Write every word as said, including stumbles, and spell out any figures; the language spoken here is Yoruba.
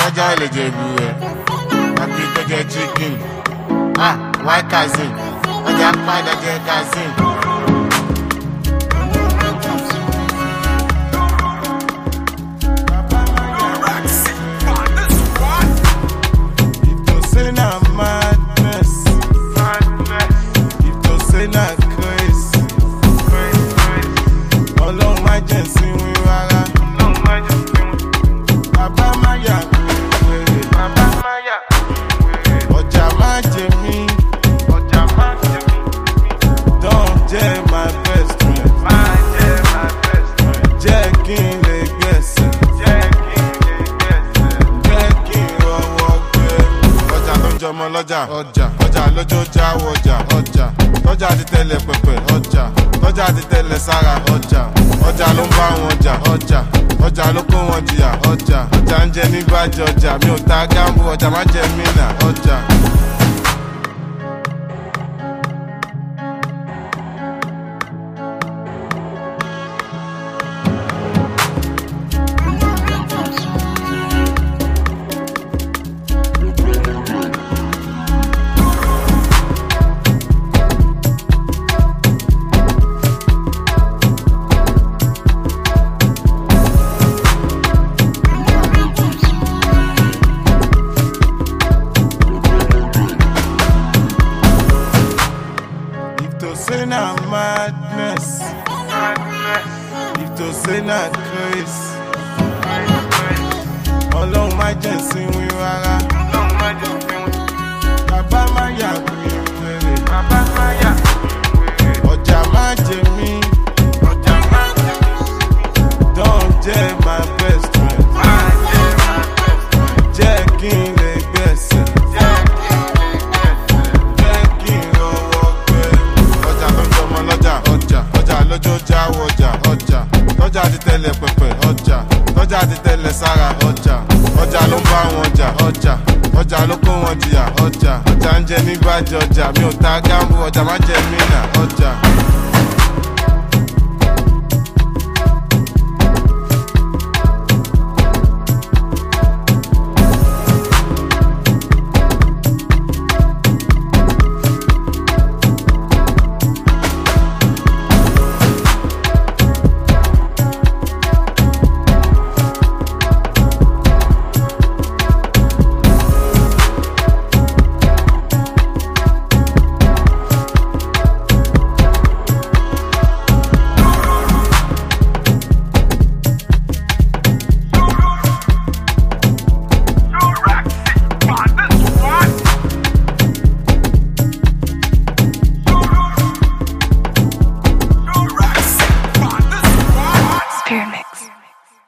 ajá lè jẹ ìbúrẹ́ àbí tó jẹ chicken ah white cousin ọjà padà jẹ cousin. ọmọ lọ́jà ọjà ọjà lójó jáwọ́ ọjà ọjà tọ́jà ti tẹ̀lẹ̀ pẹ̀pẹ̀ ọjà tọ́jà ti tẹ̀lẹ̀ sára ọjà ọjà ló ń bá wọn jà ọjà ọjà ló kó wọn jìyà ọjà ọjà ń jẹ nígbàjẹ ọjà mi ò ta gáàmù ọjà má jẹ mí nà ọjà. Say na madness, if to say na craze, Ọlọ́run má jẹ́ sí wí rárá. Bàbá má yà mí wèrè, bàbá má yà mí wèrè. Ọjà má jẹ mí, ọjà má jẹ mí. Don jẹ́ my best friend, jẹ́ kí n lè gbẹ̀sẹ̀. Lójó jáwọ́ ọjà ọjà tọ́jà ti tẹ̀lẹ̀ pẹ̀pẹ̀ ọjà tọ́jà ti tẹ̀lẹ̀ sára ọjà ọjà ló ń bá wọn jà ọjà ọjà ló kó wọn jìyà ọjà ọjà ń jẹ nígbàjẹ ọjà mi ò ta gáàmù ọjà má jẹ mí nà ọjà.